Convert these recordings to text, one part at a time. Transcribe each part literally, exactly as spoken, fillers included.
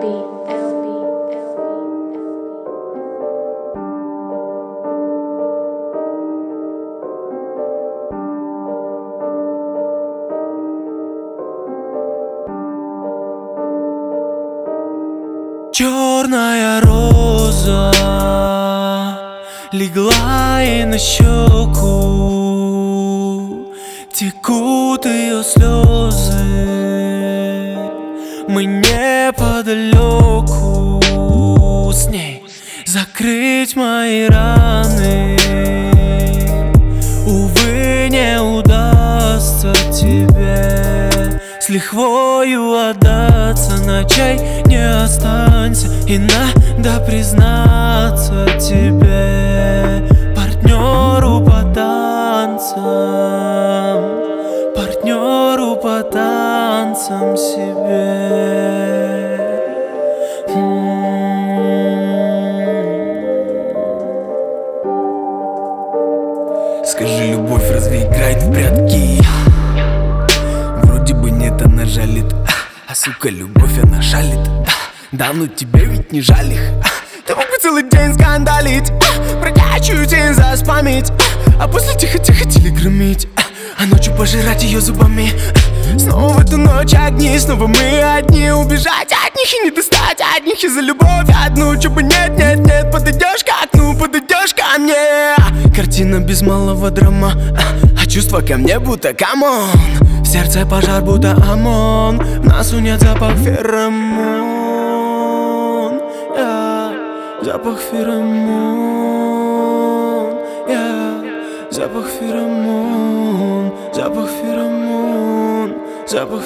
Черная роза легла ей на щеку, текут ее слезы. Мы неподалеку, с ней закрыть мои раны. Увы, не удастся тебе с лихвою отдаться. На чай не останься, и надо признаться тебе, партнеру по танцам, партнеру по танцам себе. Скажи, любовь разве играет в прятки? Вроде бы нет, она жалит. А сука, любовь, она шалит. Да ну тебе ведь не жаль их. Ты мог бы целый день скандалить, бродячую тень заспамить, а после тихо-тихо телеграммить, а ночью пожирать ее зубами. Снова в эту ночь огни, снова мы одни. Убежать от них и не достать от них. И за любовь одну, чё бы нет, нет, нет. Подойдешь к окну, подойдешь ко мне. Картина без малого драма, а чувства ко мне будто камон. В сердце пожар будто ОМОН. В носу нет запах феромон, yeah. Запах феромон, yeah. Запах феромон, запах феромон, запах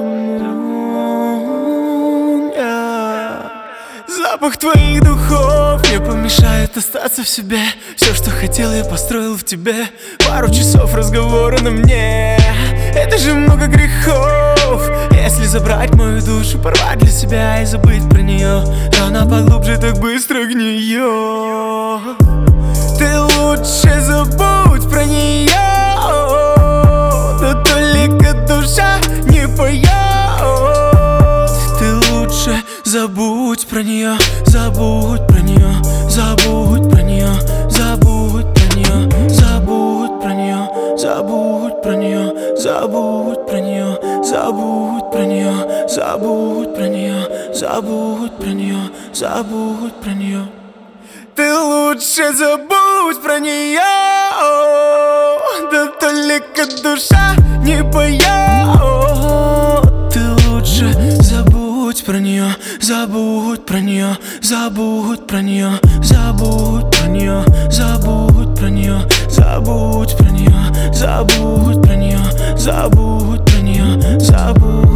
феромон, yeah. Запах твоих духов не помешает остаться в себе. Все, что хотел, я построил в тебе. Пару часов разговора на мне, это же много грехов. Если забрать мою душу, порвать для себя и забыть про нее, рана поглубже так быстро гниет. Ты лучше забудь про нее, да только душа не поет. Ты лучше забудь про нее, забудь про нее, забудь про нее, забудь про нее, забудь про нее, забудь про нее, забудь про нее, забудь про нее, забудь про нее, забудь про нее, забудь про нее. Ты лучше забудь про нее, да только душа не поет. Ты лучше забудь про нее, забудь про нее, забудь про нее, забудь про нее, забудь про нее, забудь про нее, забудь про нее, забудь про нее, забудь.